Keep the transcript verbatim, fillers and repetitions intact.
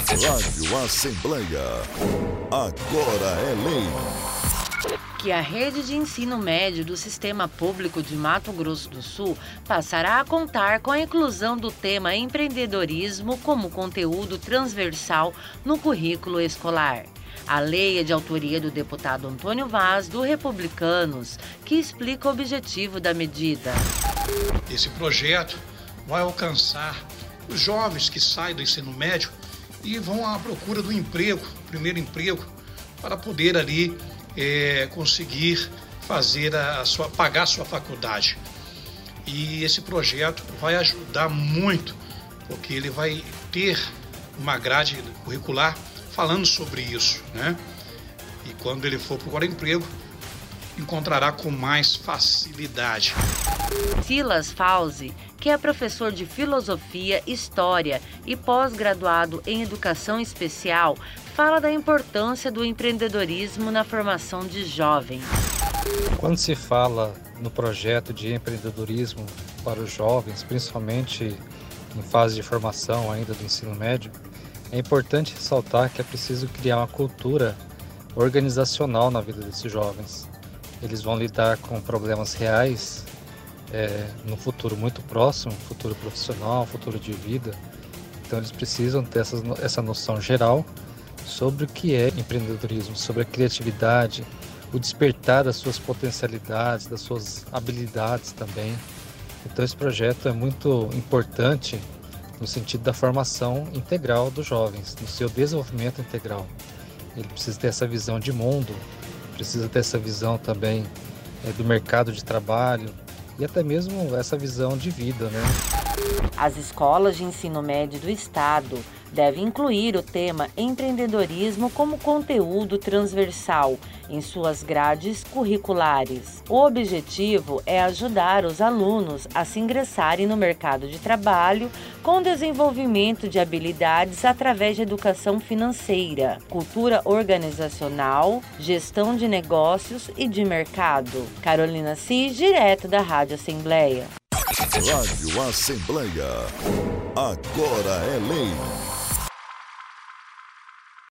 Rádio Assembleia. Agora é lei. Que a rede de ensino médio do Sistema Público de Mato Grosso do Sul passará a contar com a inclusão do tema empreendedorismo como conteúdo transversal no currículo escolar. A lei é de autoria do deputado Antônio Vaz, do Republicanos, que explica o objetivo da medida. Esse projeto vai alcançar os jovens que saem do ensino médio e vão à procura do emprego, primeiro emprego, para poder ali é, conseguir fazer a sua, pagar a sua faculdade. E esse projeto vai ajudar muito, porque ele vai ter uma grade curricular falando sobre isso, né? E quando ele for procurar emprego, encontrará com mais facilidade. Silas Fauzi, que é professor de Filosofia, História e pós-graduado em Educação Especial, fala da importância do empreendedorismo na formação de jovens. Quando se fala no projeto de empreendedorismo para os jovens, principalmente em fase de formação ainda do ensino médio, é importante ressaltar que é preciso criar uma cultura organizacional na vida desses jovens. Eles vão lidar com problemas reais é, no futuro muito próximo, futuro profissional, futuro de vida. Então eles precisam ter essa, essa noção geral sobre o que é empreendedorismo, sobre a criatividade, o despertar das suas potencialidades, das suas habilidades também. Então esse projeto é muito importante no sentido da formação integral dos jovens, no seu desenvolvimento integral. Ele precisa ter essa visão de mundo, precisa ter essa visão também é, do mercado de trabalho e até mesmo essa visão de vida, né? As escolas de ensino médio do estado devem incluir o tema empreendedorismo como conteúdo transversal em suas grades curriculares. O objetivo é ajudar os alunos a se ingressarem no mercado de trabalho com desenvolvimento de habilidades através de educação financeira, cultura organizacional, gestão de negócios e de mercado. Carolina Cis, direto da Rádio Assembleia. Rádio Assembleia. Agora é lei.